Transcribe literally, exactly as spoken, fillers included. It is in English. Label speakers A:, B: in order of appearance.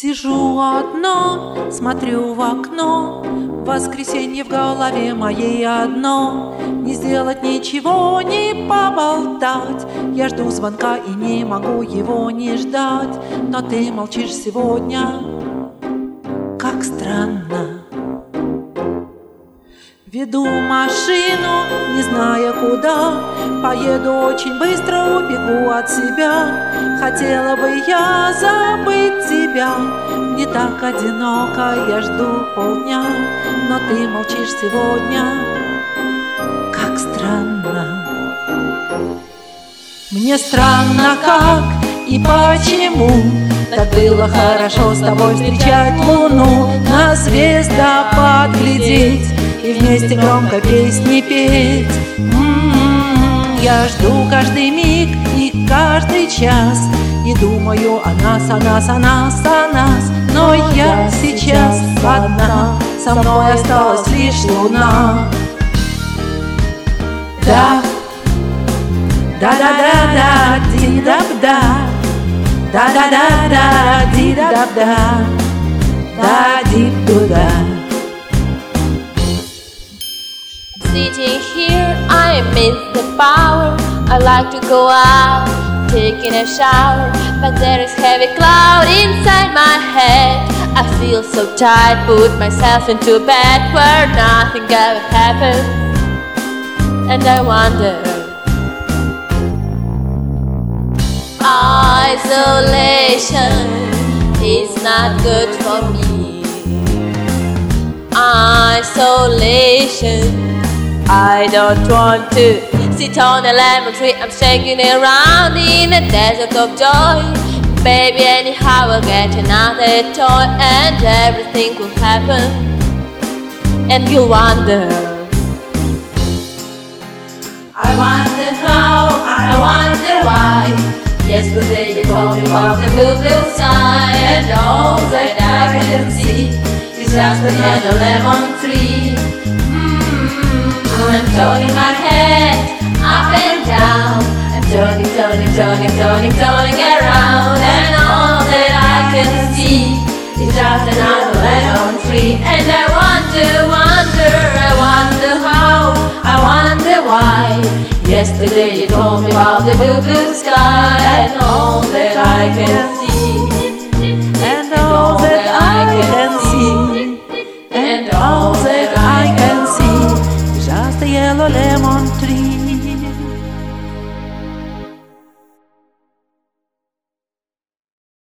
A: Сижу одна, смотрю в окно, воскресенье в голове моей одно. Не сделать ничего, не поболтать. Я жду звонка и не могу его не ждать. Но ты молчишь сегодня, как странно. Веду машину, не зная куда. Поеду очень быстро, убегу от себя. Хотела бы я забыть тебя. Не так одиноко, я жду полдня. Но ты молчишь сегодня, как странно. Мне странно, как и почему так было хорошо с тобой встречать луну, на звездопад глядеть и вместе громко песни петь. М-м-м, я жду каждый миг и каждый час и думаю о нас, о нас, о нас, о нас. Но я сейчас одна, со мной осталась лишь луна. Да, да-да-да-да, ди-да-да, да-да-да-да, ди-да-да, да-ди-да-да.
B: Sitting here, I miss the power. I like to go out, taking a shower, but there is heavy cloud inside my head. I feel so tired, put myself into bed where nothing ever happens, and I wonder. Isolation is not good for me. Isolation, I don't want to sit on a lemon tree. I'm shaking around in a desert of joy. Baby, anyhow I'll get another toy, and everything will happen, and you'll wonder.
C: I wonder how, I wonder why. Yesterday you told me about the blue, blue sky, and all that I can see is just another lemon tree. I'm turning my head up and down. I'm turning, turning, turning, turning, turning around, and all that I can see is just another lemon tree. And I wonder, wonder, I wonder how, I wonder why. Yesterday you told me about the blue, blue sky, and all that I can see,
A: And all that I can see,
C: and all that I can see.
A: just a yellow lemon tree.